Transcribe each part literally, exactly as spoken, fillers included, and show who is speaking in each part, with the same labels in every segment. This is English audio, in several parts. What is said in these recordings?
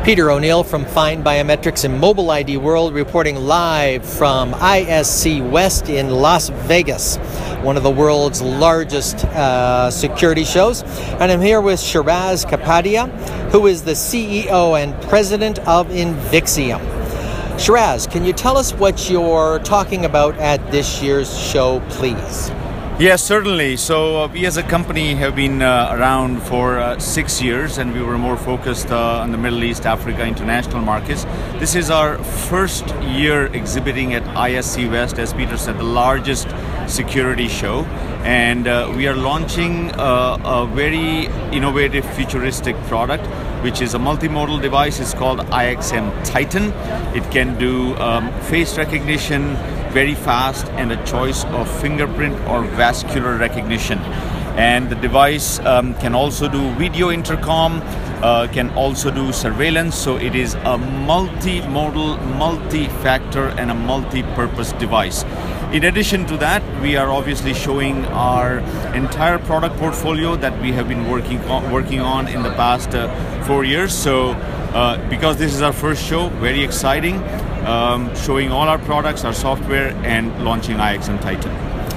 Speaker 1: Peter O'Neill from Find Biometrics and Mobile I D World, reporting live from I S C West in Las Vegas, one of the world's largest uh, security shows. And I'm here with Shiraz Kapadia, who is the C E O and president of Invixium. Shiraz, can you tell us what you're talking about at this year's show, please?
Speaker 2: Yes, certainly. So uh, we as a company have been uh, around for uh, six years and we were more focused uh, on the Middle East, Africa, international markets. This is our first year exhibiting at I S C West, as Peter said, the largest security show. And uh, we are launching uh, a very innovative, futuristic product, which is a multimodal device. It's called I X M Titan. It can do um, face recognition very fast and a choice of fingerprint or vascular recognition. And the device um, can also do video intercom, uh, can also do surveillance. So it is a multimodal, multi-factor and a multi-purpose device. In addition to that, we are obviously showing our entire product portfolio that we have been working on, working on in the past uh, four years. So uh, because this is our first show, very exciting. Um, showing all our products, our software, and launching I X M Titan.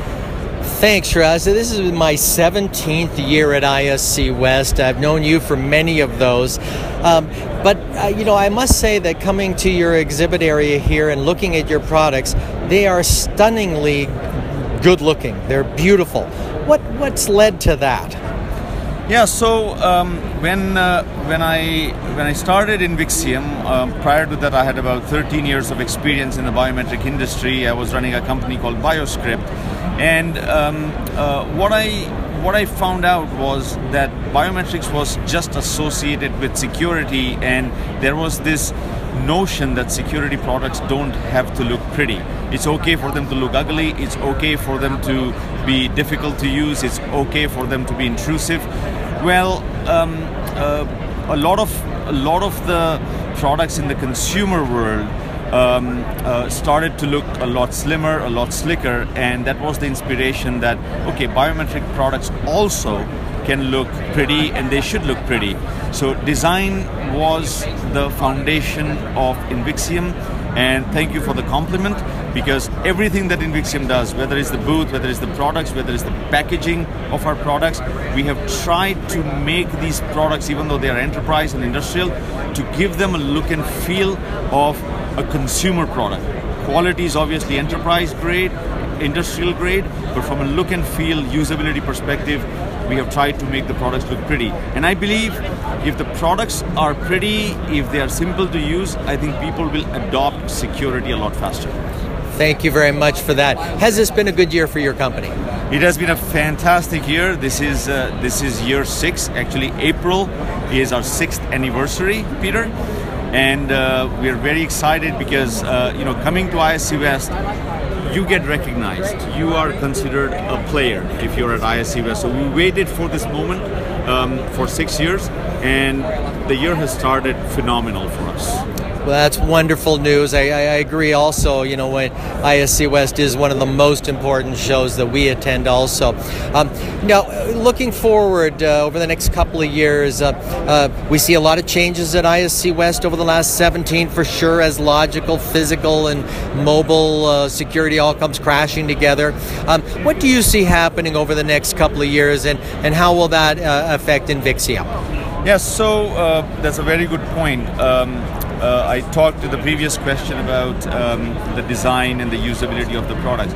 Speaker 1: Thanks, Shiraz. So this is my seventeenth year at I S C West. I've known you for many of those. Um, but, uh, you know, I must say that coming to your exhibit area here and looking at your products, they are stunningly good looking. They're beautiful. What What's led to that?
Speaker 2: Yeah, so um, when uh, when I when I started Invixium, um, prior to that I had about thirteen years of experience in the biometric industry. I was running a company called BioScript, and um, uh, what I what I found out was that biometrics was just associated with security, and there was this notion that security products don't have to look pretty. It's okay for them to look ugly, it's okay for them to be difficult to use, it's okay for them to be intrusive. Well, um, uh, a lot of a lot of the products in the consumer world um, uh, started to look a lot slimmer, a lot slicker, and that was the inspiration that, okay, biometric products also can look pretty and they should look pretty. So design was the foundation of Invixium, and thank you for the compliment, because everything that Invixium does, whether it's the booth, whether it's the products, whether it's the packaging of our products, we have tried to make these products, even though they are enterprise and industrial, to give them a look and feel of a consumer product. Quality is obviously enterprise grade, industrial grade, but from a look and feel, usability perspective, we have tried to make the products look pretty. And I believe if the products are pretty, if they are simple to use, I think people will adopt security a lot faster.
Speaker 1: Thank you very much for that. Has this been a good year for your company?
Speaker 2: It has been a fantastic year. This is uh, this is year six. Actually, April is our sixth anniversary, Peter, and uh, we are very excited because uh, you know, coming to I S C West, you get recognized. You are considered a player if you're at I S C West. So we waited for this moment um, for six years, and the year has started phenomenal for us.
Speaker 1: Well, that's wonderful news. I, I, I agree also, you know, when I S C West is one of the most important shows that we attend also. Um, now, looking forward uh, over the next couple of years, uh, uh, we see a lot of changes at I S C West over the last seventeen for sure, as logical, physical, and mobile uh, security all comes crashing together. Um, what do you see happening over the next couple of years, and, and how will that uh, affect Invixium?
Speaker 2: Yes, so uh, that's a very good point. Um, Uh, I talked to the previous question about um, the design and the usability of the product.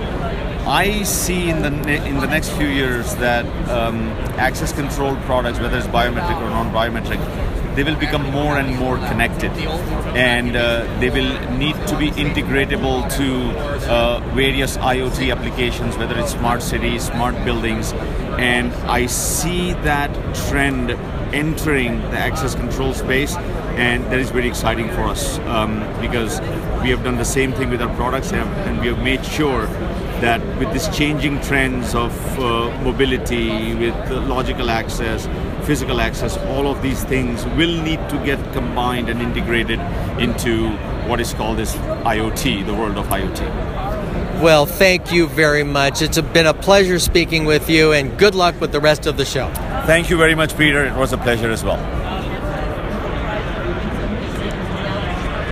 Speaker 2: I see in the ne in the next few years that um, access control products, whether it's biometric or non-biometric, they will become more and more connected, and uh, they will need to be integratable to uh, various IoT applications, whether it's smart cities, smart buildings, and I see that trend entering the access control space, and that is very exciting for us um, because we have done the same thing with our products, and we have made sure that with this changing trends of uh, mobility, with uh, logical access, physical access, all of these things will need to get combined and integrated into what is called this IoT, the world of IoT.
Speaker 1: Well, thank you very much. It's been a pleasure speaking with you, and good luck with the rest of the show.
Speaker 2: Thank you very much, Peter. It was a pleasure as well.